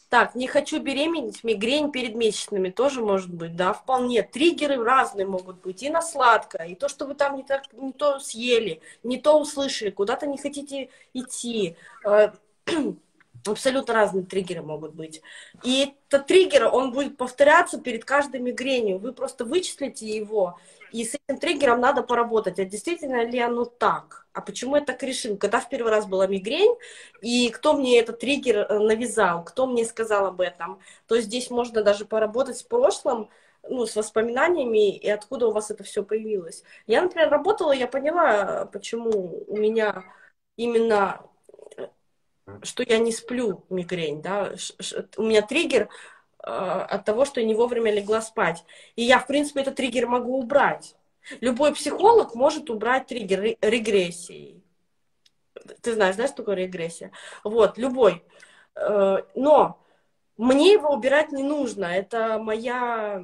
Так, не хочу беременеть, мигрень перед месячными тоже может быть, да, вполне. Триггеры разные могут быть, и на сладкое, и то, что вы там не то съели, не то услышали, куда-то не хотите идти. Абсолютно разные триггеры могут быть. И этот триггер, он будет повторяться перед каждой мигренью. Вы просто вычислите его, и с этим триггером надо поработать. А действительно ли оно так? А почему я так решил? Когда в первый раз была мигрень, и кто мне этот триггер навязал, кто мне сказал об этом, то здесь можно даже поработать с прошлым, ну, с воспоминаниями, и откуда у вас это все появилось. Я, например, работала, я поняла, почему у меня именно что я не сплю, мигрень, да, у меня триггер от того, что я не вовремя легла спать. И я, в принципе, этот триггер могу убрать. Любой психолог может убрать триггер регрессией. Ты знаешь, да, что такое регрессия? Вот, любой. Но мне его убирать не нужно. Это моя...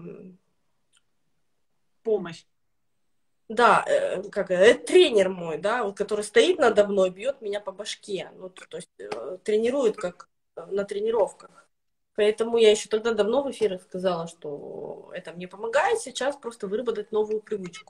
Помощь. Да, это тренер мой, да, вот, который стоит надо мной, бьет меня по башке. Ну, то есть тренирует, как на тренировках. Поэтому я еще тогда давно в эфирах сказала, что это мне помогает сейчас просто выработать новую привычку.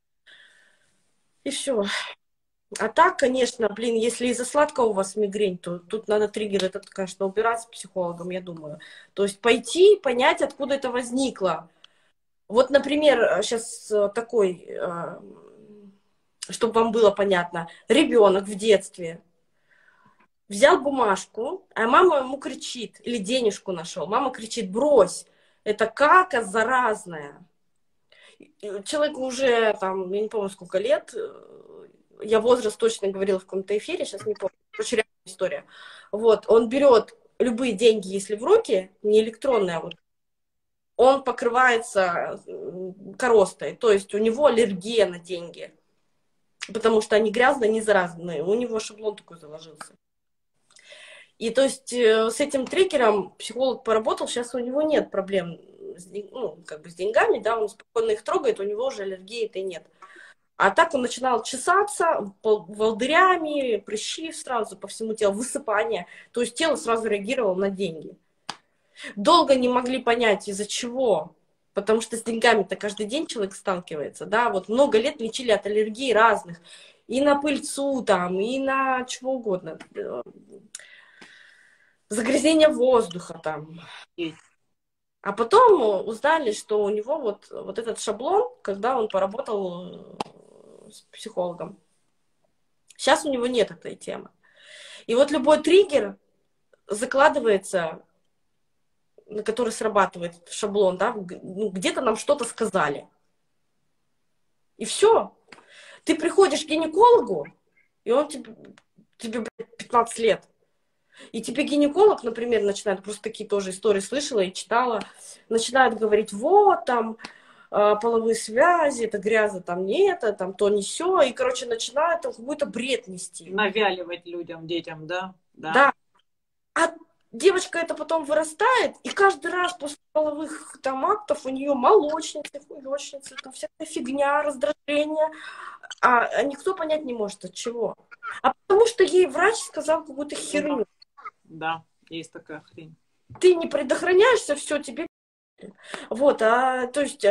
И все. А так, конечно, блин, если из-за сладкого у вас мигрень, то тут надо триггер этот, конечно, убирать с психологом, я думаю. То есть пойти, понять, откуда это возникло. Вот, например, сейчас такой, чтобы вам было понятно, ребенок в детстве взял бумажку, а мама ему кричит, или денежку нашел, мама кричит: брось, это кака заразная. Человеку уже, там, я не помню, сколько лет, я возраст точно говорила в каком-то эфире, сейчас не помню, очень реальная история. Вот, он берет любые деньги, если в руки, не электронные, а вот, он покрывается коростой, то есть у него аллергия на деньги, потому что они грязные, они заразные, у него шаблон такой заложился. И то есть с этим триггером психолог поработал, сейчас у него нет проблем ну, как бы с деньгами, да, он спокойно их трогает, у него уже аллергии-то нет. А так он начинал чесаться волдырями, прыщи сразу по всему телу, высыпание. То есть тело сразу реагировало на деньги. Долго не могли понять, из-за чего. Потому что с деньгами-то каждый день человек сталкивается. Да? Вот много лет лечили от аллергий разных. И на пыльцу, там, и на чего угодно. Загрязнение воздуха там. А потом узнали, что у него вот этот шаблон, когда он поработал с психологом. Сейчас у него нет этой темы. И вот любой триггер закладывается, на который срабатывает шаблон, да, ну, где-то нам что-то сказали. И все. Ты приходишь к гинекологу, и он тебе 15 лет. И тебе гинеколог, например, начинает, просто такие тоже истории слышала и читала, начинает говорить: вот там половые связи, это грязно, там не это, там то не сё. И, короче, начинает там какой-то бред нести. Навяливать людям, детям, да? Да. Да. А девочка это потом вырастает, и каждый раз после половых там актов у нее молочница, хуёчница, там всякая фигня, раздражение. А никто понять не может, от чего. А потому что ей врач сказал какую-то херню. Да, есть такая хрень. Ты не предохраняешься, все, тебе... Вот, то есть...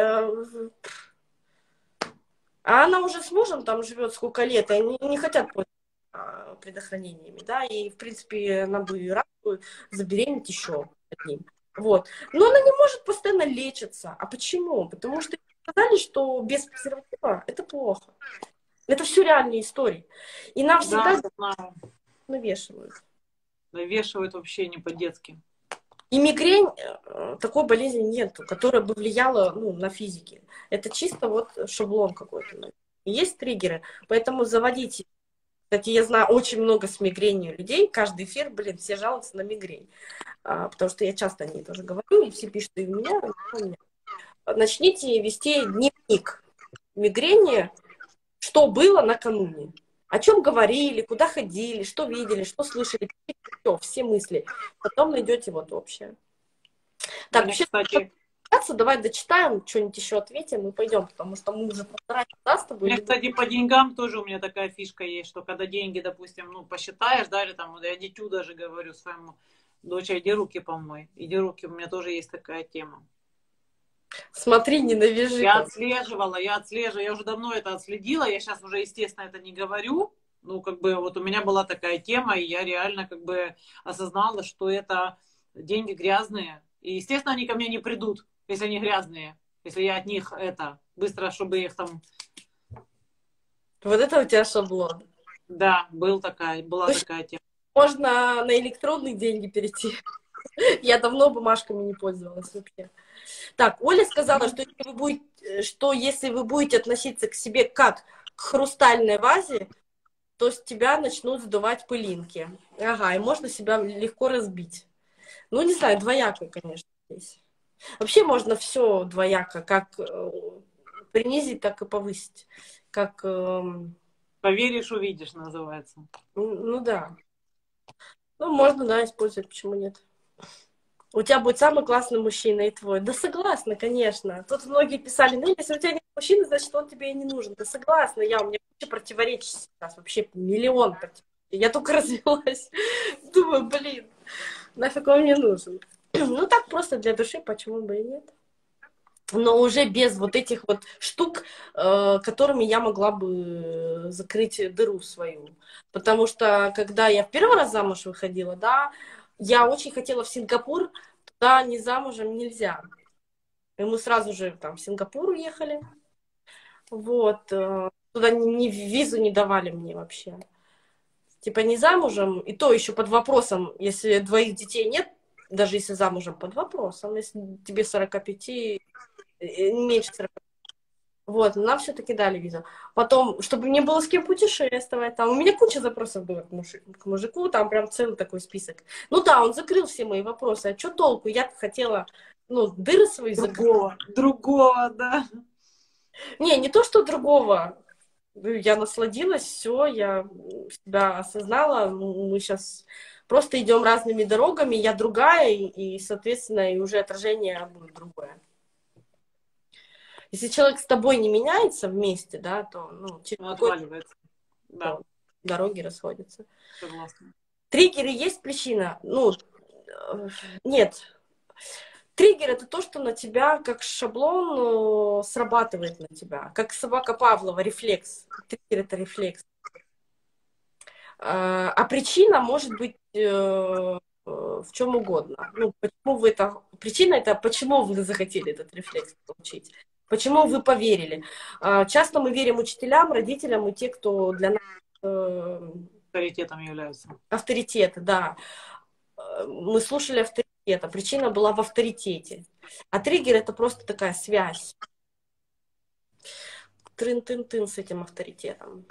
А она уже с мужем там живет сколько лет, и они не хотят предохранениями, да, и, в принципе, она бы и рада забеременеть еще одним. Вот. Но она не может постоянно лечиться. А почему? Потому что сказали, что без презерватива это плохо. Это все реальные истории. И нам всегда навешивают. Навешивают вообще не по-детски. И мигрень, такой болезни нет, которая бы влияла, ну, на физике. Это чисто вот шаблон какой-то. Есть триггеры, поэтому заводите. Кстати, я знаю очень много с мигренью людей. Каждый эфир, блин, все жалуются на мигрень. Потому что я часто о ней тоже говорю, и все пишут: и у меня, и у меня. Начните вести дневник мигрени, что было накануне. О чем говорили, куда ходили, что видели, что слышали. Все мысли. Потом найдете вот общее. Так, Мне, вообще, кстати, давай дочитаем, что-нибудь еще ответим и пойдем, потому что мы уже 1,5 часа с тобой. мне, кстати, по деньгам тоже у меня такая фишка есть, что когда деньги, допустим, ну, посчитаешь, да, или там, я дитю даже говорю своему, Доча, иди руки помой. Иди руки, у меня тоже есть такая тема. Смотри, не навяжи Я там. отслеживала, я уже давно это отследила, я сейчас уже, естественно, это не говорю. Ну, как бы, вот у меня была такая тема, и я реально, как бы, осознала, что это деньги грязные. И, естественно, они ко мне не придут, если они грязные. Если я от них это, быстро, чтобы их там... Вот это у тебя шаблон. Да, была Ну, такая тема. можно на электронные деньги перейти. Я давно бумажками не пользовалась вообще. Так, Оля сказала, что если вы будете относиться к себе как к хрустальной вазе, то с тебя начнут сдувать пылинки. Ага, и можно себя легко разбить. Ну, не знаю, двояко, конечно, здесь. Вообще можно все двояко, как принизить, так и повысить. Как, Поверишь, увидишь, называется. ну да. Ну, можно, да, использовать, почему нет. У тебя будет самый классный мужчина и твой. Да согласна, конечно. Тут многие писали, ну, если у тебя нет мужчины, значит, он тебе и не нужен. Да согласна, у меня куча противоречий сейчас, вообще миллион противоречий. Я только развелась. Думаю, блин, нафиг он мне нужен. Ну, так просто для души, почему бы и нет. Но уже без вот этих вот штук, которыми я могла бы закрыть дыру свою. Потому что, когда я в первый раз замуж выходила, да, я очень хотела в Сингапур, туда не замужем нельзя. И мы сразу же там в Сингапур уехали. Вот. Туда ни визу не давали мне вообще. Типа не замужем, и то еще под вопросом, если двоих детей нет, даже если замужем, под вопросом, если тебе 45, меньше 40. Вот, но нам все-таки дали визу. Потом, чтобы мне было с кем путешествовать, там, у меня куча запросов было к мужику, там прям целый такой список. Ну да, он закрыл все мои вопросы, а что толку? Я хотела, ну, дыры свои закрыть. Другого, да. Не то, что другого. Я насладилась, все, я себя осознала, мы сейчас просто идем разными дорогами, я другая, и, соответственно, и уже отражение будет другое. Если человек с тобой не меняется вместе, да, то ну, через Отваливается. Да, дороги расходятся. согласна. Триггеры есть причина? Ну, нет. Триггер — это то, что на тебя как шаблон срабатывает на тебя. Как собака Павлова, рефлекс. Триггер — это рефлекс. А причина может быть в чем угодно. Ну, почему вы это... Причина — это почему вы захотели этот рефлекс получить. Почему вы поверили. Часто мы верим учителям, родителям и те, кто для нас... Авторитетом являются. Авторитеты, да. Мы слушали авторитета. Причина была в авторитете. А триггер — это просто такая связь. Трын-тын-тын с этим авторитетом.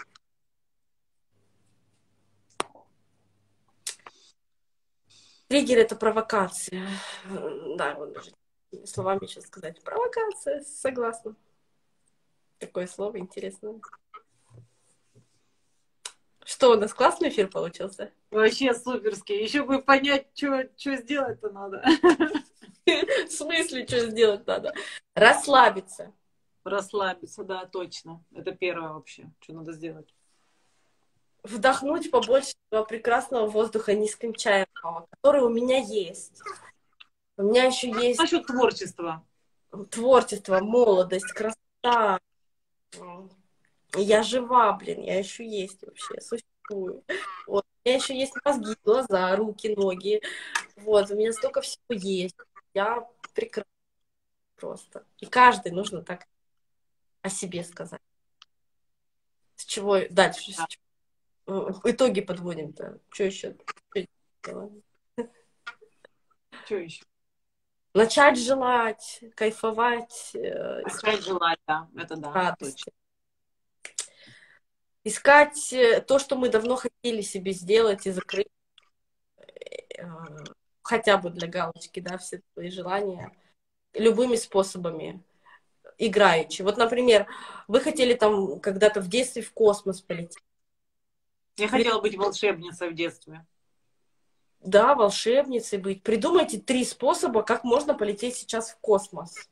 Триггер — это провокация. Да, вот даже словами сейчас сказать. Провокация, согласна. Такое слово интересное. Что, у нас классный эфир получился? Вообще суперский. Еще бы понять, что сделать-то надо. В смысле, что сделать надо? Расслабиться. Расслабиться, да, точно. Это первое вообще, что надо сделать. Вдохнуть побольше этого прекрасного воздуха нескончаемого, который у меня есть. У меня еще есть Насчет творчества. творчество, молодость, красота. Я жива, блин, я еще есть вообще, существую. Вот. У меня еще есть мозги, глаза, руки, ноги. Вот, у меня столько всего есть. Я прекрасна просто. И каждый нужно так о себе сказать. С чего дальше? Да. Итоги подводим-то. Что еще? Что еще? Начать желать, кайфовать. Искать желать, да. Это да, радости. точно. Искать то, что мы давно хотели себе сделать и закрыть. Хотя бы для галочки, да, все твои желания. Любыми способами. Играючи. Вот, например, вы хотели там когда-то в детстве в космос полететь. Я хотела быть волшебницей в детстве. Да, волшебницей быть. Придумайте 3 способа, как можно полететь сейчас в космос.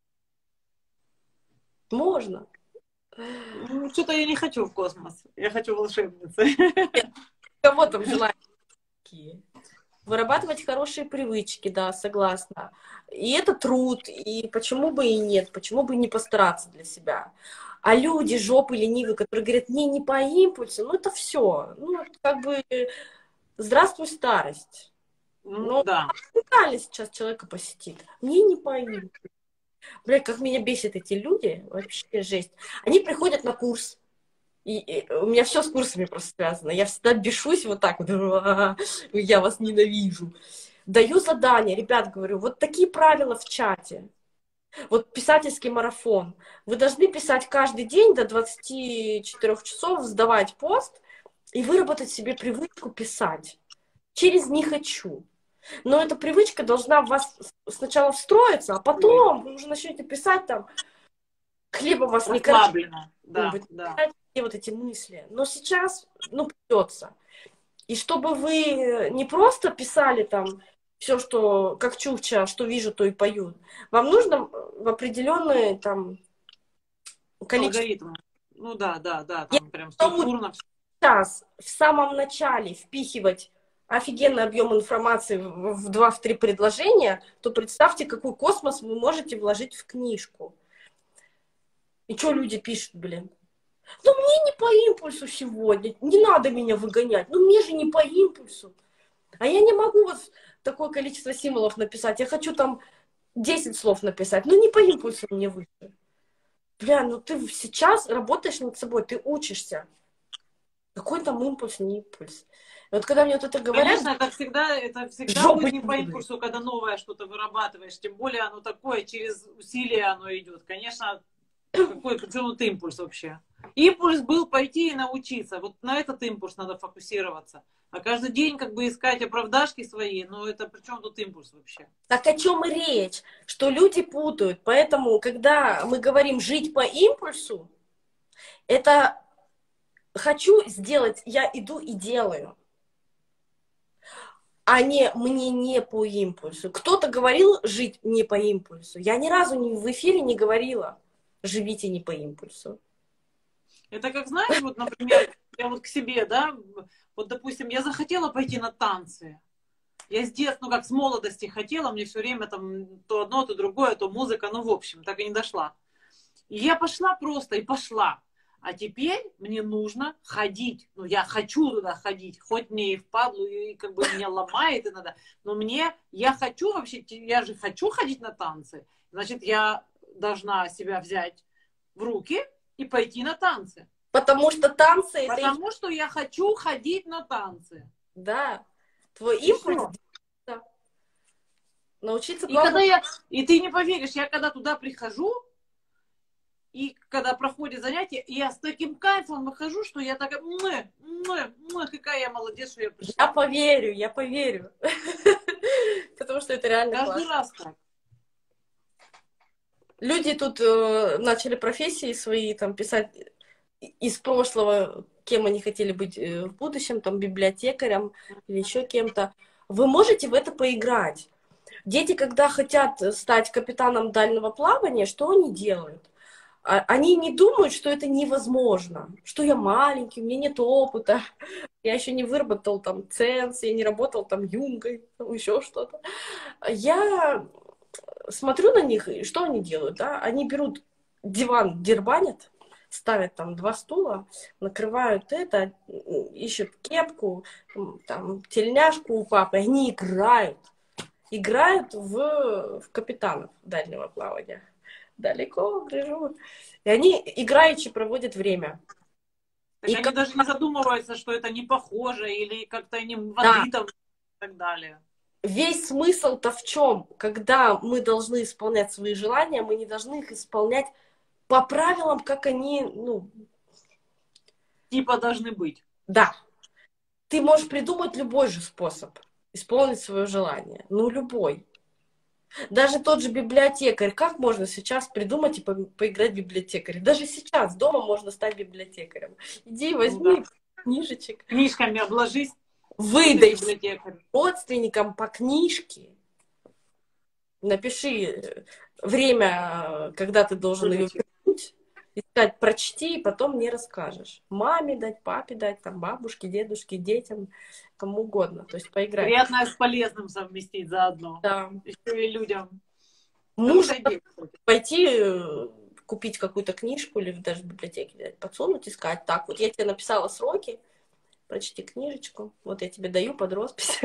Можно. Ну, что-то я не хочу в космос. Я хочу волшебницей. Кого там желания такие? Вырабатывать хорошие привычки, да, согласна. И это труд, и почему бы и нет, почему бы не постараться для себя. А люди, жопы ленивые, которые говорят, мне не по импульсу, ну это все. Ну, это как бы, здравствуй, старость. Ну, Но да. ментальность сейчас человека посетит. Мне не по импульсу. Бля, как меня бесят эти люди, вообще жесть. Они приходят на курс, и у меня все с курсами просто связано. Я всегда бешусь вот так вот, я вас ненавижу. Даю задание, ребят, говорю, вот такие правила в чате. Вот писательский марафон. Вы должны писать каждый день до 24 часов, сдавать пост и выработать себе привычку писать. Через «не хочу». Но эта привычка должна в вас сначала встроиться, а потом вы уже начнете писать там, хлеба вас не кормить. Расслабленно. Да, да. И вот эти мысли. Но сейчас, ну, придется. И чтобы вы не просто писали там все, что как чукча, что вижу, то и пою. Вам нужно в определенное там количество. Алгоритм. Ну да, да, да, Если там прям кому структурно. сейчас в самом начале впихивать офигенный объем информации в 2-3 предложения, то представьте, какой космос вы можете вложить в книжку. И что люди пишут, блин? Ну, мне не по импульсу сегодня, не надо меня выгонять, ну, мне же не по импульсу. А я не могу вот такое количество символов написать, я хочу там 10 слов написать, ну, не по импульсу мне выше. Бля, ну ты сейчас работаешь над собой, ты учишься. Какой там импульс, не импульс. И вот когда мне вот это говорят, Конечно, это всегда жопы будет не по ленивые. импульсу, когда новое что-то вырабатываешь. Тем более оно такое, через усилия оно идет. Конечно, какой, причем тут импульс вообще? Импульс был пойти и научиться. Вот на этот импульс надо фокусироваться. А каждый день как бы искать оправдашки свои, ну это при чем тут импульс вообще? Так о чем и речь? Что люди путают. Поэтому, когда мы говорим жить по импульсу, это хочу сделать, я иду и делаю. А не мне не по импульсу. Кто-то говорил жить не по импульсу. Я ни разу в эфире не говорила живите не по импульсу. Это как, знаешь, вот, например, я вот к себе, да, вот, допустим, я захотела пойти на танцы. Я с детства, ну, как с молодости хотела, мне все время там то одно, то другое, то музыка, ну, в общем, так и не дошла. И я пошла просто, и пошла. А теперь мне нужно ходить. Ну, я хочу туда ходить, хоть мне и впадлу, и как бы меня ломает иногда. Но я хочу вообще, я же хочу ходить на танцы. Значит, я должна себя взять в руки и пойти на танцы. Потому что танцы это... Потому что я хочу ходить на танцы. Да. Твой И импульс всё. да. Научиться И плавать. и ты не поверишь, я когда туда прихожу, и когда проходит занятие, я с таким кайфом выхожу, что я такая, какая я молодец, что я пришла. Я поверю. Потому что это реально Каждый классно. раз так. Люди тут начали профессии свои там писать из прошлого, кем они хотели быть в будущем, там библиотекарем или еще кем-то. Вы можете в это поиграть. Дети, когда хотят стать капитаном дальнего плавания, что они делают? Они не думают, что это невозможно, что я маленький, у меня нет опыта, я еще не выработал там ценз, я не работал там юнгой, там еще что-то. Я смотрю на них, и что они делают, да? Они берут диван, дербанят, ставят там 2 стула, накрывают это, ищут кепку, там, тельняшку у папы, они играют в капитанов дальнего плавания. Далеко грыжу. И они играючи проводят время. Так И они даже не задумываются, что это не похоже, или как-то они воды там и так далее. весь смысл-то в чем? Когда мы должны исполнять свои желания, мы не должны их исполнять по правилам, как они, ну... Типа должны быть. Да. Ты можешь придумать любой же способ исполнить свое желание. Ну, любой. Даже тот же библиотекарь. Как можно сейчас придумать и поиграть в библиотекаря? Даже сейчас дома можно стать библиотекарем. Иди, возьми книжечек. Книжками обложись. Выдай родственникам по книжке. Напиши время, когда ты должен ее вернуть. искать, прочти, и потом мне расскажешь. Маме дать, папе дать, там, бабушке, дедушке, детям, кому угодно. То есть поиграть. Приятное с полезным совместить заодно. Да. Еще и людям. Мужа Хорошая идея, кстати. пойти купить какую-то книжку или даже в библиотеке взять, подсунуть и сказать, так, вот я тебе написала сроки, прочти книжечку, вот я тебе даю под роспись.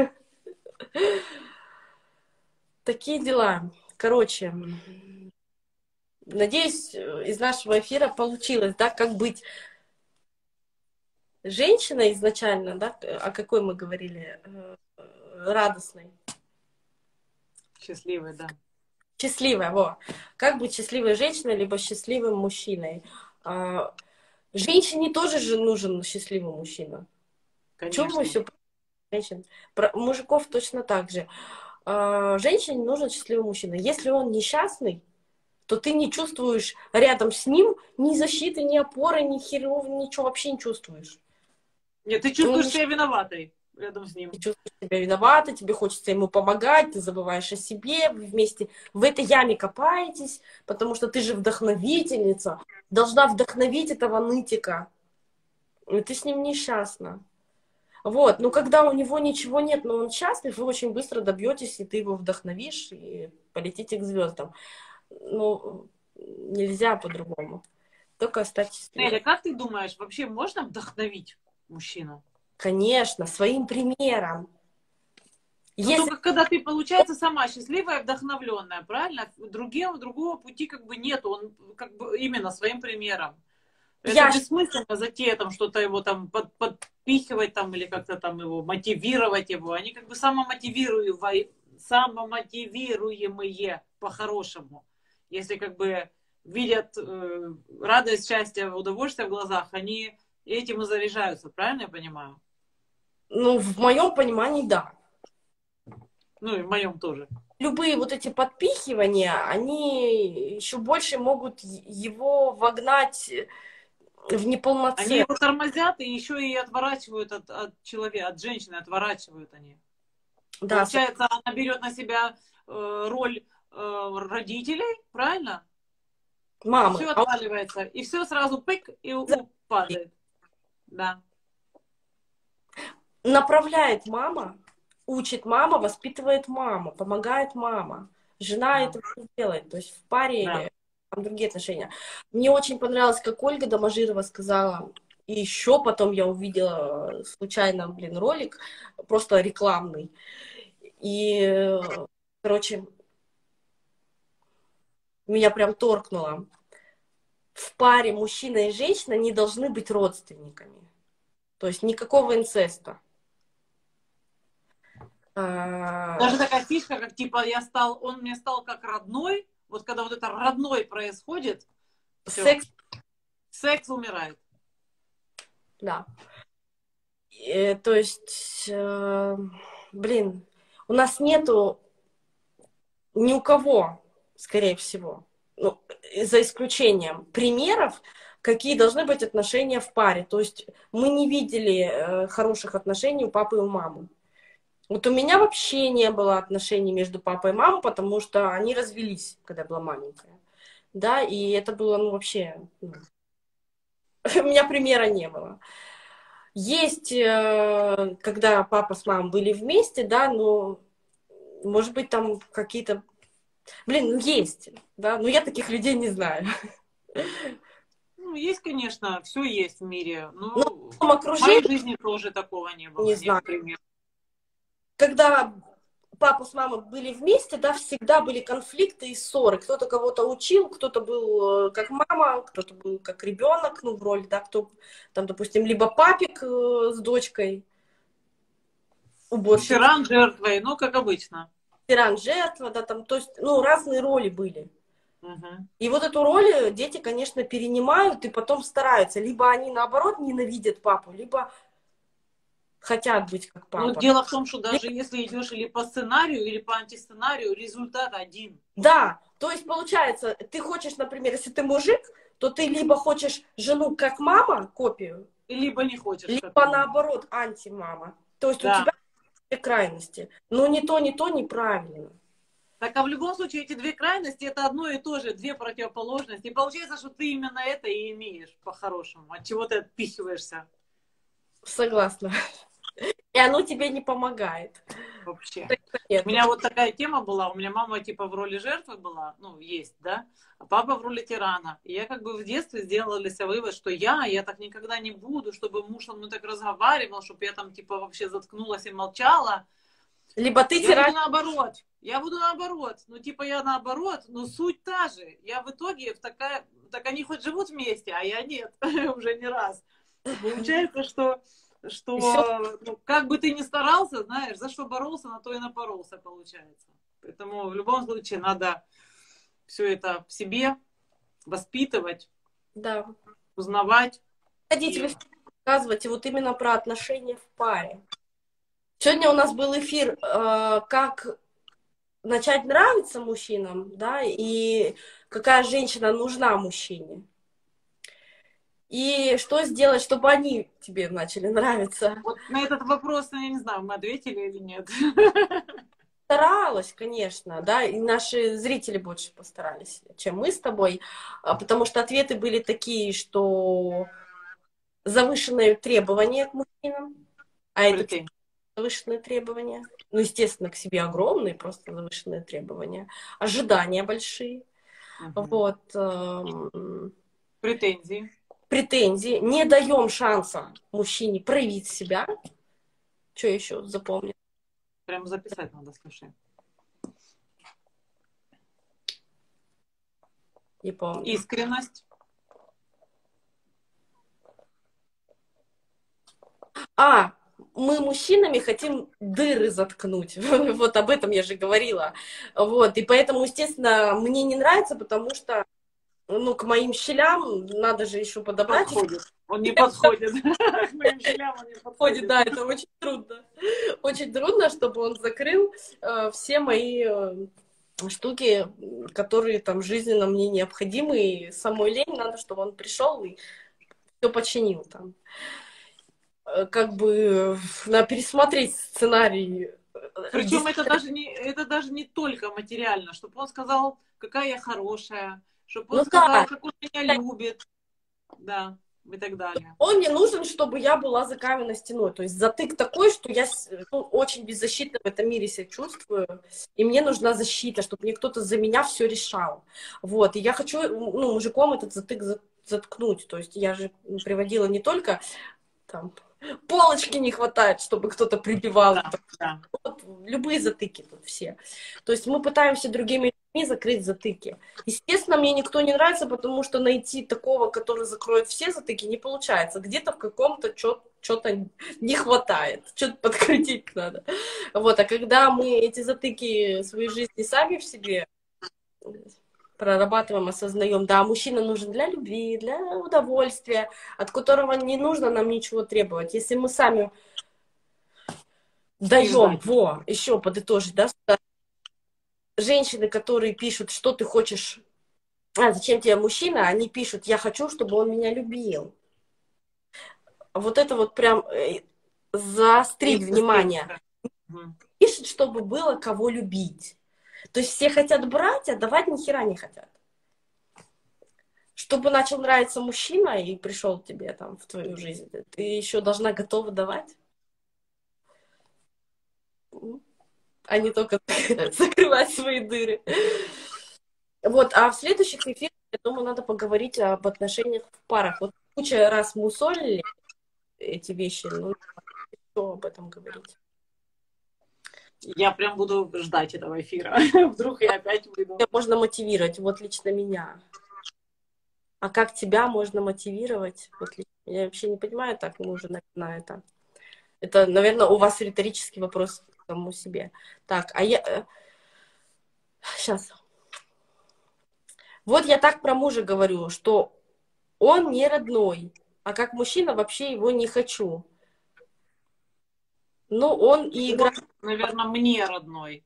Такие дела. Короче, надеюсь, из нашего эфира получилось, да, как быть женщиной изначально, да, о какой мы говорили, радостной. Счастливый, да. Счастливая, во. Как быть счастливой женщиной, либо счастливым мужчиной? Женщине тоже же нужен счастливый мужчина. Чего мы Конечно. все про женщин? Про мужиков точно так же. Женщине нужен счастливый мужчина. Если он несчастный, то ты не чувствуешь рядом с ним ни защиты, ни опоры, ни херов, ничего вообще не чувствуешь. Нет, ты чувствуешь себя виноватой рядом с ним. Ты чувствуешь себя виноватой, тебе хочется ему помогать, ты забываешь о себе, вы вместе в этой яме копаетесь, потому что ты же вдохновительница, должна вдохновить этого нытика. И ты с ним несчастна. Вот, но когда у него ничего нет, но он счастлив, вы очень быстро добьетесь, и ты его вдохновишь, и полетите к звездам. Ну, нельзя по-другому. Только стать счастливой. Неля, как ты думаешь, вообще можно вдохновить мужчину? Конечно, своим примером. Ну, Если только когда ты, получается, сама счастливая, вдохновленная, правильно? Другого пути как бы нету, он как бы именно своим примером. Это я бессмысленно затея там что-то его там подпихивать там или как-то там его мотивировать его. Они как бы самомотивируемые по-хорошему. Если как бы видят радость, счастье, удовольствие в глазах, они этим и заряжаются, правильно я понимаю? ну, в моем понимании, да. Ну и в моем тоже. Любые вот эти подпихивания, они еще больше могут его вогнать в Они неполноценность. его тормозят и еще и отворачивают от человека, от женщины отворачивают они. Да, Получается, она берет на себя роль родителей, правильно? мамы. Все отваливается, и все сразу пык и падает. Да. Направляет мама, учит мама, воспитывает мама, помогает мама. Жена Да. этого не делает. То есть в паре Да. там другие отношения. Мне очень понравилось, как Ольга Доможирова сказала, и еще потом я увидела случайно, ролик, просто рекламный. И, короче, меня прям торкнуло. В паре мужчина и женщина не должны быть родственниками. То есть никакого инцеста. Даже такая фишка, как типа он мне стал как родной. Вот когда вот это родной происходит, Секс. Секс умирает. Да. То есть, у нас нету ни у кого, скорее всего, ну, за исключением примеров, какие должны быть отношения в паре. То есть мы не видели хороших отношений у папы и у мамы. Вот у меня вообще не было отношений между папой и мамой, потому что они развелись, когда я была маленькая. Да, и это было, вообще... У меня примера не было. Есть, когда папа с мамой были вместе, да, но, может быть, там какие-то... есть, да, но я таких людей не знаю. Ну, есть, конечно, все есть в мире. Но Ну, в в моей окружении, жизни тоже такого не было. не знаю. Например. Когда папа с мамой были вместе, да, всегда были конфликты и ссоры. Кто-то кого-то учил, кто-то был как мама, кто-то был как ребенок, в роли, да, кто там, допустим, либо папик с дочкой, уборщик, Тиран жертвой, ну, как обычно. тиран жертва, да, там, то есть, разные роли были. Угу. И вот эту роль дети, конечно, перенимают и потом стараются. Либо они, наоборот, ненавидят папу, либо хотят быть как Но папа. дело в том, что даже если идешь или по сценарию, или по антисценарию, результат один. Да, то есть получается, ты хочешь, например, если ты мужик, то ты либо хочешь жену как мама, копию, Либо не хочешь. либо наоборот антимама. То есть у Да. тебя две крайности. Но ни то неправильно. Так, а в любом случае эти две крайности это одно и то же, две противоположности. И получается, что ты именно это и имеешь по-хорошему. От чего ты отпихиваешься Согласна. И оно тебе не помогает. вообще. У Нету. меня вот такая тема была, у меня мама типа в роли жертвы была, ну, есть, да, а папа в роли тирана. И я как бы в детстве сделала для себя вывод, что я так никогда не буду, чтобы муж со мной так разговаривал, чтобы я там типа вообще заткнулась и молчала. Либо ты Я буду тиран. наоборот. Я буду наоборот. Ну, типа, я наоборот, но суть та же. Я в итоге в такая... Так они хоть живут вместе, а я нет. Уже не раз. И получается, что И все. ну, как бы ты ни старался, знаешь, за что боролся, на то и напоролся, получается. Поэтому в любом случае надо все это в себе воспитывать, Да. узнавать. Хотите И вы рассказывать вот именно про отношения в паре. Сегодня у нас был эфир, как начать нравиться мужчинам, да, и какая женщина нужна мужчине. И что сделать, чтобы они тебе начали нравиться. вот на этот вопрос, я не знаю, мы ответили или нет. Старалась, конечно, да, и наши зрители больше постарались, чем мы с тобой, потому что ответы были такие, что завышенные требования к мужчинам, а это Претензий. завышенные требования, ну, естественно, к себе огромные, просто завышенные требования, ожидания большие, Мгм. вот, Претензии. претензии, не даем шанса мужчине проявить себя, что еще запомнить, Прям записать надо, слушай. не помню. Искренность. Мы мужчинами хотим дыры заткнуть. Вот об этом я же говорила. Вот. И поэтому, естественно, мне не нравится, потому что, ну, к моим щелям надо же еще подобрать. Подходит. Он не подходит. К моим щелям он не Подходит, подходит. да, это очень трудно. Очень трудно, чтобы он закрыл все мои штуки, которые там жизненно мне необходимы. И самой лень надо, чтобы он пришел и все починил там. Как бы надо пересмотреть сценарий. Причем это даже не только материально, чтобы он сказал, какая я хорошая, чтобы он Ну сказал, да, как он меня любит, да, и так далее. он мне нужен, чтобы я была за каменной стеной. То есть затык такой, что я ну, очень беззащитно в этом мире себя чувствую. И мне нужна защита, чтобы мне кто-то за меня все решал. Вот. И я хочу, ну, мужиком этот затык заткнуть. То есть я же приводила не только там полочки не хватает, чтобы кто-то прибивал. Да, да. Вот, любые затыки тут все. То есть мы пытаемся другими людьми закрыть затыки. Естественно, мне никто не нравится, потому что найти такого, который закроет все затыки, не получается. Где-то в каком-то что-то не хватает, что-то подкрутить надо. Вот, а когда мы эти затыки своей жизни сами в себе прорабатываем, осознаем, да, мужчина нужен для любви, для удовольствия, от которого не нужно нам ничего требовать. Если мы сами И даем, ждать. еще подытожить, да, женщины, которые пишут, что ты хочешь, зачем тебе мужчина, они пишут, я хочу, чтобы он меня любил. Вот это вот прям заострить внимание. Мгм. Пишет, чтобы было кого любить. То есть все хотят брать, а давать ни хера не хотят. Чтобы начал нравиться мужчина и пришел тебе там в твою жизнь, ты еще должна готова давать, а не только закрывать свои дыры. Вот, а в следующих эфирах, я думаю, надо поговорить об отношениях в парах. Вот куча раз мусолили эти вещи, ну, что об этом говорить? Я прям буду ждать этого эфира. Вдруг я опять выйду. Как можно мотивировать? Вот лично меня. А как тебя можно мотивировать? Вот лично я вообще не понимаю, так мы уже на это. Это, наверное, у вас риторический вопрос к самому себе. Так, а я... Сейчас. Вот я так про мужа говорю, что он не родной, а как мужчина вообще его не хочу. Ну, он и Он, играет... наверное, мне родной,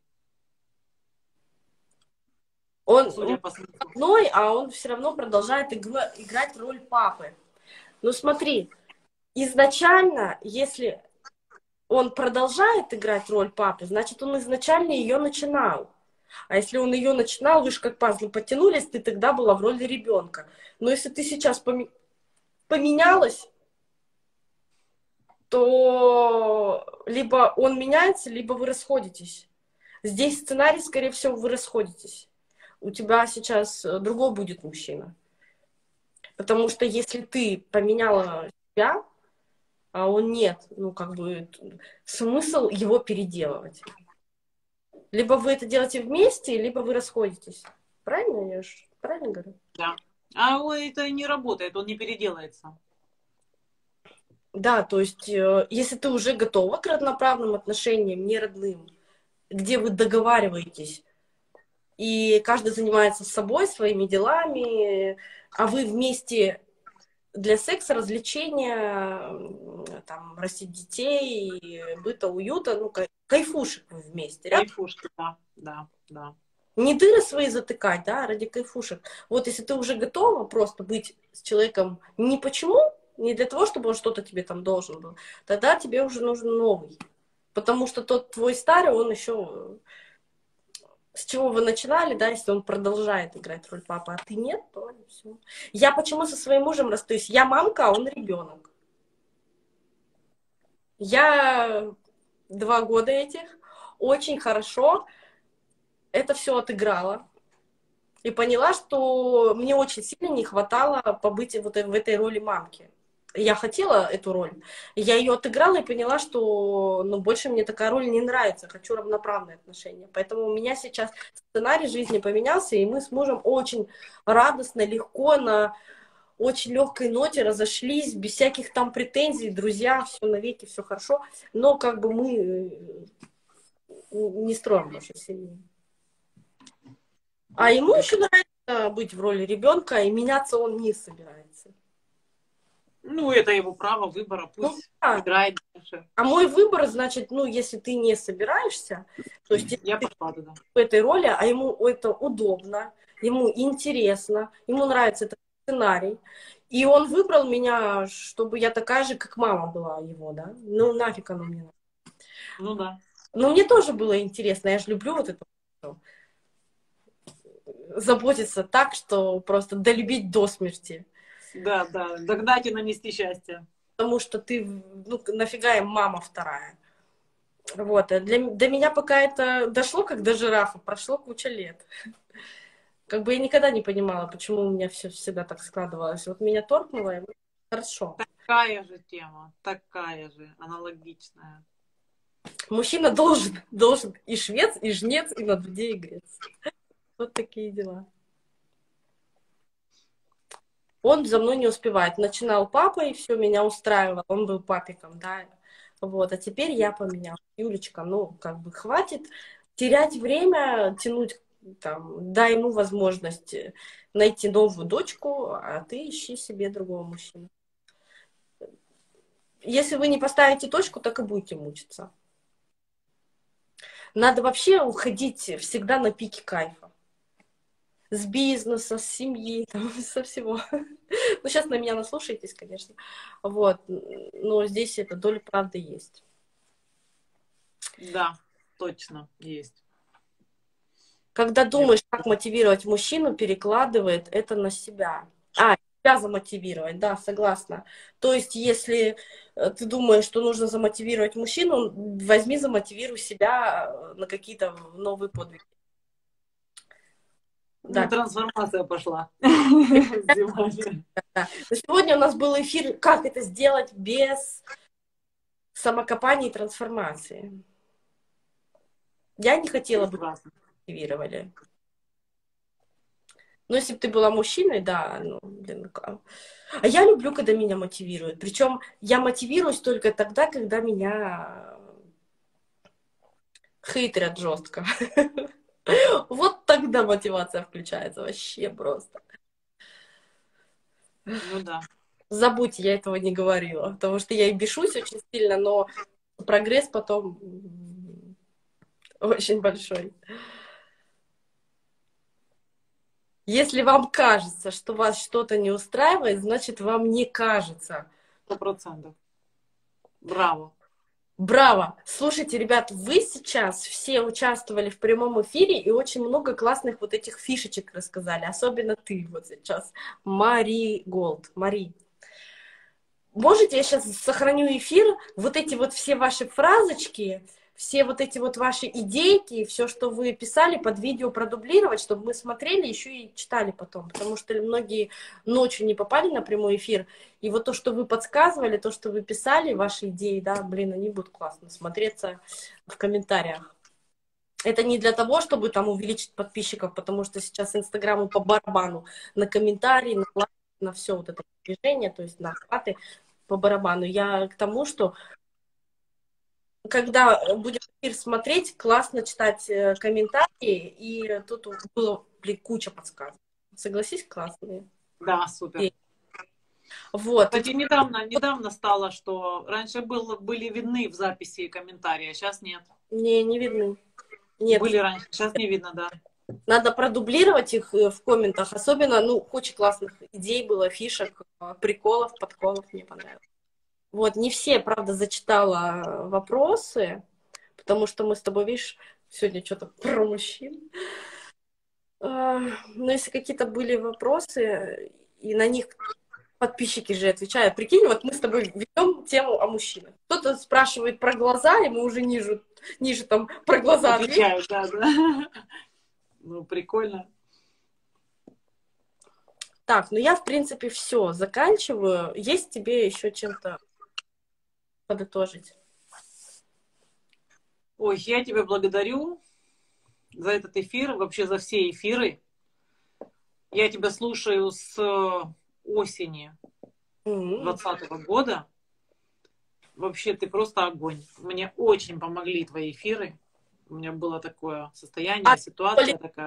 Он судя по смыслу. родной, а он все равно продолжает играть роль папы. Ну, смотри, изначально, если он продолжает играть роль папы, значит, он изначально ее начинал. А если он ее начинал, вы же как пазлы подтянулись, ты тогда была в роли ребенка. Но если ты сейчас поменялась, то либо он меняется, либо вы расходитесь. Здесь сценарий, скорее всего, вы расходитесь. У тебя сейчас другой будет мужчина. Потому что если ты поменяла себя, а он нет, ну, как бы, смысл его переделывать. Либо вы это делаете вместе, либо вы расходитесь. Правильно, я ж правильно говорю? Да. А это не работает, он не переделается. Да, то есть, если ты уже готова к равноправным отношениям, не родным, где вы договариваетесь, и каждый занимается собой, своими делами, а вы вместе для секса, развлечения, там, растить детей, быта, уюта, ну, кайфушек вы вместе. Кайфушки, да, да, да. Не дыры свои затыкать, да, ради кайфушек. Вот если ты уже готова просто быть с человеком не почему, не для того, чтобы он что-то тебе там должен был, тогда тебе уже нужен новый. Потому что тот твой старый, он еще... С чего вы начинали, да, если он продолжает играть роль папы, а ты нет, то все. Я почему со своим мужем расстаюсь? Я мамка, а он ребенок. Я 2 года этих очень хорошо это все отыграла. И поняла, что мне очень сильно не хватало побыть вот в этой роли мамки. Я хотела эту роль. Я ее отыграла и поняла, что ну, больше мне такая роль не нравится. Хочу равноправные отношения. Поэтому у меня сейчас сценарий жизни поменялся, и мы с мужем очень радостно, легко, на очень легкой ноте разошлись, без всяких там претензий, друзья, все навеки, все хорошо. Но как бы мы не строим больше семьи. А ему еще нравится быть в роли ребенка, и меняться он не собирается. Ну, это его право выбора, Ну, пусть да. играет дальше. А мой выбор, значит, ну, если ты не собираешься, то есть Я ты пошла туда. в этой роли, а ему это удобно, ему интересно, ему нравится этот сценарий. И он выбрал меня, чтобы я такая же, как мама была его, да? Ну, нафиг оно мне надо. Ну да. Но мне тоже было интересно, я же люблю вот это всё. Заботиться так, что просто долюбить до смерти. Да, да. Догнать и нанести счастье. Потому что ты, ну, нафига им мама вторая. Вот, до меня пока это дошло, как до жирафа, прошло куча лет. Как бы я никогда не понимала, почему у меня все всегда так складывалось. Вот меня торкнуло, и хорошо. Такая же тема, такая же, аналогичная. Мужчина должен и швец, и жнец, и на дуде игрец. Вот такие дела. Он за мной не успевает. Начинал папой, все меня устраивало. Он был папиком, да. Вот, а теперь я поменяла. Юлечка, ну, как бы хватит терять время, тянуть, там, дай ему возможность найти новую дочку, а ты ищи себе другого мужчину. Если вы не поставите точку, так и будете мучиться. Надо вообще уходить всегда на пике кайфа. С бизнеса, с семьи, там, со всего. Ну, сейчас на меня наслушаетесь, конечно. Вот. Но здесь эта доля правды есть. Да, точно, есть. Когда думаешь, как мотивировать мужчину, перекладывает это на себя. Себя замотивировать, да, согласна. То есть, если ты думаешь, что нужно замотивировать мужчину, возьми, замотивируй себя на какие-то новые подвиги. Да. Трансформация пошла. Сегодня у нас был эфир «Как это сделать без самокопания и трансформации». Я не хотела бы, мотивировали. Но если бы ты была мужчиной, да, ну, блин, а я люблю, когда меня мотивируют. Причем я мотивируюсь только тогда, когда меня хейтерят жестко. Вот тогда мотивация включается вообще просто. Ну да. Забудьте, я этого не говорила, потому что я и бешусь очень сильно, но прогресс потом очень большой. Если вам кажется, что вас что-то не устраивает, значит, вам не кажется. 100%. Браво. Браво! Слушайте, ребят, вы сейчас все участвовали в прямом эфире и очень много классных вот этих фишечек рассказали, особенно ты вот сейчас, Мари Голд. Мари, можете, я сейчас сохраню эфир, вот эти вот все ваши фразочки, все вот эти вот ваши идейки, все, что вы писали под видео продублировать, чтобы мы смотрели еще и читали потом, потому что многие ночью не попали на прямой эфир, и вот то, что вы подсказывали, то, что вы писали, ваши идеи, да, блин, они будут классно смотреться в комментариях. Это не для того, чтобы там увеличить подписчиков, потому что сейчас Инстаграму по барабану на комментарии, на лайки, на все вот это движение, то есть на охваты по барабану. Я к тому, что когда будем эфир смотреть, классно читать комментарии, и тут было, блин, куча подсказок. Согласись, классные. Да, супер. Вот. Кстати, недавно стало, что раньше были видны в записи комментарии, а сейчас нет. Не видны. Нет. Были раньше, сейчас не видно, да. Надо продублировать их в комментах. Особенно, ну, куча классных идей было, фишек, приколов, подколов, мне понравилось. Вот, не все, правда, зачитала вопросы, потому что мы с тобой, видишь, сегодня что-то про мужчин. Но если какие-то были вопросы, и на них подписчики же отвечают. Прикинь, вот мы с тобой ведем тему о мужчинах. Кто-то спрашивает про глаза, и мы уже ниже там про глаза отвечаю. Да. Ну, прикольно. Так, ну я, в принципе, все заканчиваю. Есть тебе еще чем-то подытожить? Ой, я тебя благодарю за этот эфир, вообще за все эфиры. Я тебя слушаю с осени 2020 года. Вообще, ты просто огонь. Мне очень помогли твои эфиры. У меня было такое состояние, ситуация такая.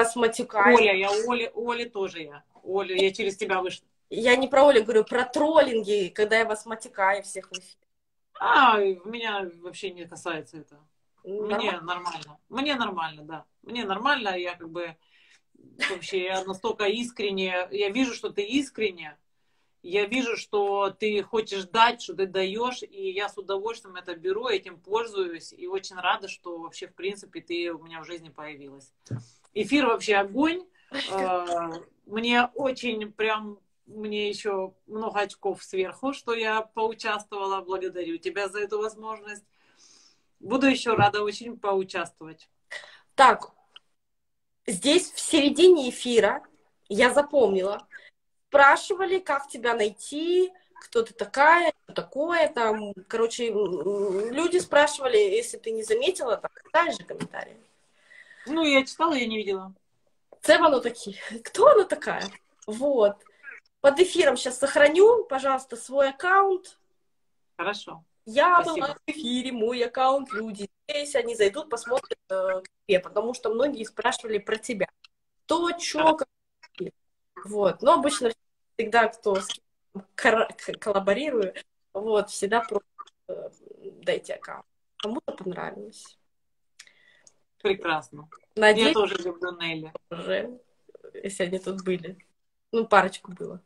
Оля тоже я. Оля, я через тебя вышла. Я не про Олю говорю, про троллинги, когда я вас матюкаю всех в эфире. Меня вообще не касается это. Мне нормально. Мне нормально, да. Мне нормально, я как бы вообще я настолько искренне, я вижу, что ты искренне, я вижу, что ты хочешь дать, что ты даешь, и я с удовольствием это беру, этим пользуюсь, и очень рада, что вообще, в принципе, ты у меня в жизни появилась. Эфир вообще огонь. Мне очень прям, мне еще много очков сверху, что я поучаствовала. Благодарю тебя за эту возможность. Буду еще рада очень поучаствовать. Так, здесь в середине эфира, я запомнила, спрашивали, как тебя найти, кто ты такая, что такое там. Короче, люди спрашивали, если ты не заметила, так, дальше комментарии. Ну, я читала, я не видела. Це воно такі. Кто она такая? Вот. Под эфиром сейчас сохраню, пожалуйста, свой аккаунт. Хорошо. Я была в эфире, мой аккаунт, люди здесь, они зайдут, посмотрят к тебе, потому что многие спрашивали про тебя. То, что, как... Вот. Но обычно всегда, кто с кем коллаборирую, вот, всегда просят дайте аккаунт. Кому-то понравилось. Прекрасно. Надеюсь, я тоже люблю Нелли. Уже, если они тут были. Ну, парочку было.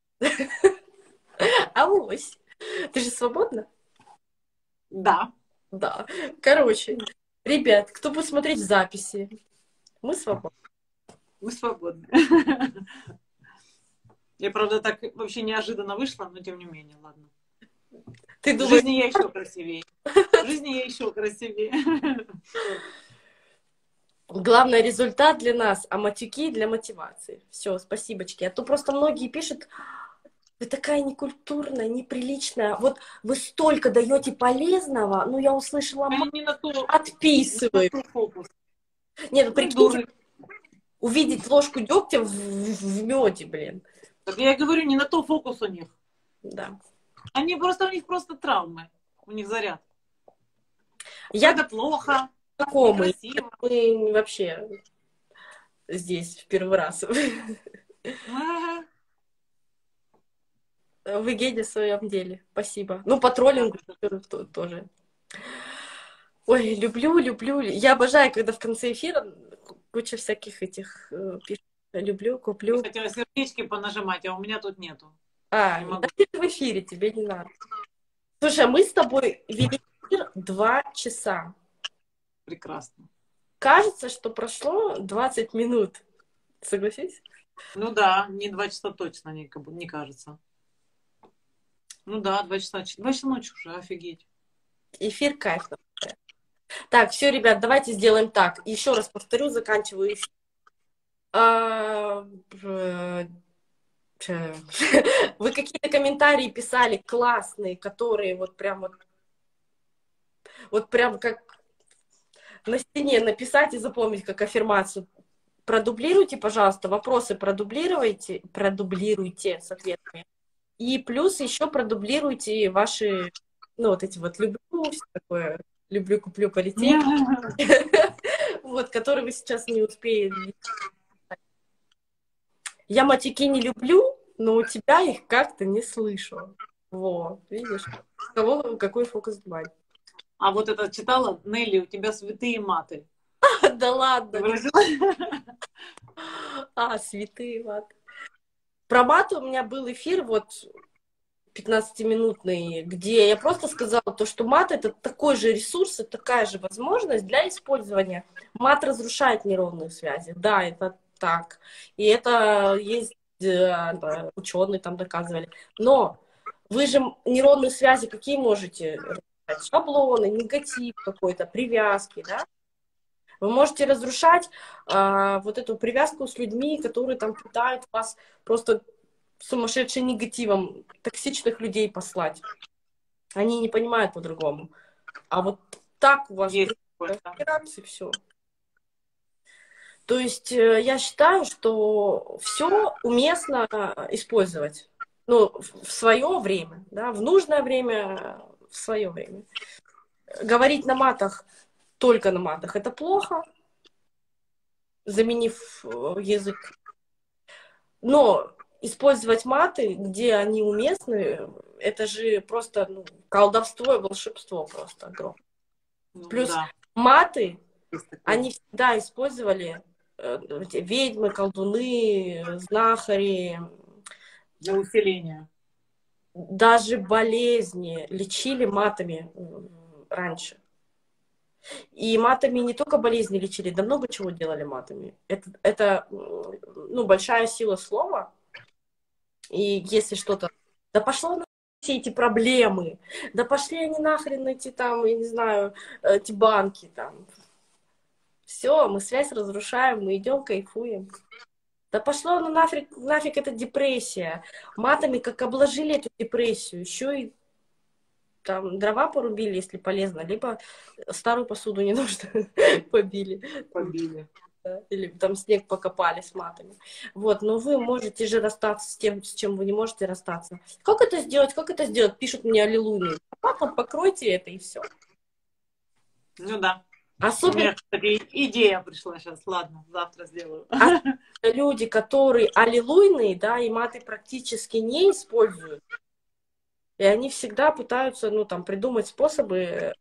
Авось. Ты же свободна? Да. Да. Короче, ребят, кто будет смотреть в записи, мы свободны. Мы свободны. Я, правда, так вообще неожиданно вышла, но тем не менее, ладно. Ты думаешь... В жизни я еще красивее. В жизни я еще красивее. Главный результат для нас, а матюки для мотивации. Все, спасибочки. А то просто многие пишут, вы такая некультурная, неприличная. Вот вы столько даете полезного, ну я услышала, не на то, отписывай. Нет, ну прикиньте, увидеть ложку дегтя в меде, блин. Так я говорю, не на то фокус у них. Да. У них просто травмы. У них заряд. Это плохо. Знакомые. Мы вообще здесь в первый раз. Вы гений в своем деле. Спасибо. Ну, по троллингу тоже. Ой, люблю. Я обожаю, когда в конце эфира куча всяких этих пишет. Люблю, куплю. Я хотела сердечки понажимать, а у меня тут нету. Это в эфире, тебе не надо. Слушай, а мы с тобой вели эфир 2 часа. Прекрасно. Кажется, что прошло 20 минут. Согласись? Ну да, не 2 часа точно, не кажется. Ну да, 2 часа. 2 часа ночи уже, офигеть. Эфир кайф. Так, все, ребят, давайте сделаем так. Еще раз повторю, заканчиваю эфир. Вы какие-то комментарии писали классные, которые вот прям как на стене написать и запомнить как аффирмацию. Продублируйте, пожалуйста, вопросы продублируйте с ответами. И плюс еще продублируйте ваши, ну, вот эти вот люблю, все такое, люблю, куплю, полететь, вот, которые вы сейчас не успеете. Я матюки не люблю, но у тебя их как-то не слышу. Вот, видишь, кого какой фокус внимания. А вот это читала, Нелли, у тебя святые маты. Да ладно. Святые маты. Про маты у меня был эфир, вот, 15-минутный, где я просто сказала то, что мат — это такой же ресурс, это такая же возможность для использования. Мат разрушает нейронные связи. Да, это так. И это есть ученые там доказывали. Но вы же нейронные связи какие можете разрушать? Шаблоны, негатив какой-то, привязки, да? Вы можете разрушать вот эту привязку с людьми, которые там пытают вас просто сумасшедшим негативом, токсичных людей послать. Они не понимают по-другому. А вот так у вас операции все. То есть я считаю, что все уместно использовать. Ну, в свое время, да, в нужное время, в свое время. Говорить на матах, только на матах, это плохо, заменив язык. Но использовать маты, где они уместны, это же просто колдовство и волшебство просто огромное. Плюс маты, они всегда использовали ведьмы, колдуны, знахари. Для усиления. Даже болезни лечили матами раньше. И матами не только болезни лечили, да много чего делали матами. Это большая сила слова. И если что-то... Да пошло на все эти проблемы. Да пошли они нахрен эти там, я не знаю, эти банки там. Все, мы связь разрушаем, мы идем, кайфуем. Да пошло нафиг эта депрессия. Матами как обложили эту депрессию. Еще и там дрова порубили, если полезно, либо старую посуду не нужно побили. Или там снег покопали с матами. Вот, но вы можете же расстаться с тем, с чем вы не можете расстаться. Как это сделать? Как это сделать? Пишут мне аллилуйя. Потом покройте это и все. Ну да. Особенно... У меня, кстати, идея пришла сейчас. Ладно, завтра сделаю. Люди, которые аллилуйные, да, и маты практически не используют. И они всегда пытаются, придумать способы.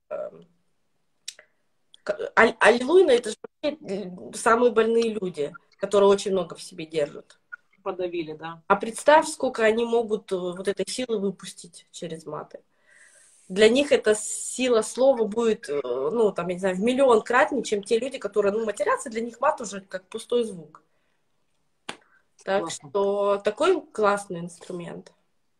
Аллилуйные — это же самые больные люди, которые очень много в себе держат. Подавили, да. А представь, сколько они могут вот этой силы выпустить через маты. Для них эта сила слова будет, я не знаю, в миллион кратнее, чем те люди, которые, матерятся, для них мат уже как пустой звук. Так Классно. что такой классный инструмент.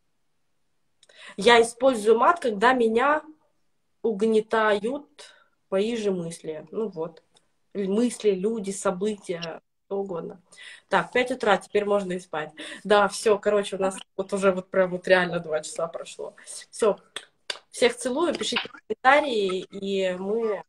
Я использую мат, когда меня угнетают мои же мысли. Мысли, люди, события, что угодно. Так, 5 утра, теперь можно и спать. Да, все, короче, у нас уже прям реально 2 часа прошло. Все, всех целую, пишите комментарии, и мы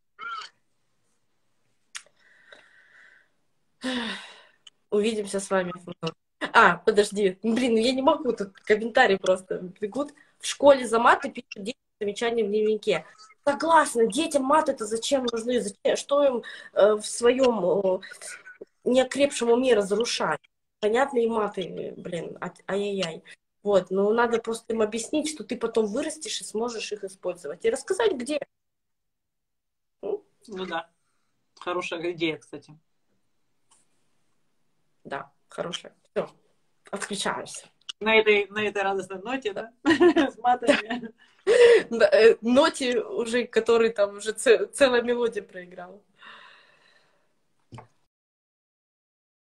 увидимся с вами. Подожди, я не могу, тут комментарии просто бегут. В школе за маты пишут дети замечания в дневнике. Согласна, детям мат это зачем нужны? Зачем? Что им в своем неокрепшем уме разрушать? Понятно, и маты, ай-яй-яй. Вот, но надо просто им объяснить, что ты потом вырастешь и сможешь их использовать. И рассказать, где. Ну да. Хорошая идея, кстати. Да, хорошая. Все, отключаемся. На этой радостной ноте, да? С матами. Ноте уже, который там уже целая мелодия проиграла.